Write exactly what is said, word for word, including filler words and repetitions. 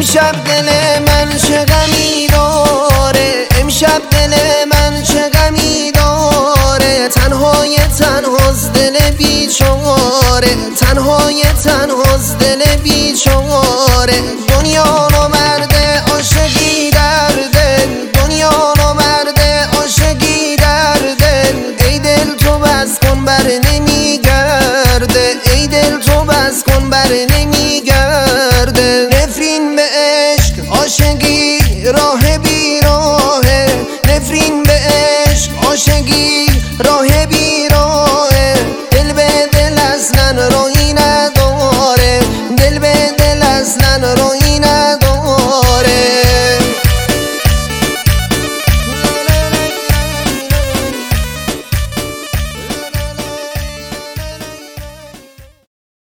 امشب دل من چه غمی داره، امشب دل من چه غمی داره، تنهای تنهاست دل بیچاره، تنهای تنهاست دل بیچاره. دنیا رو مرد عاشقی در دل، دنیا رو مرد عاشقی در دل. ای دل تو بس کن بر نمیگرده، ای دل تو بس کن بر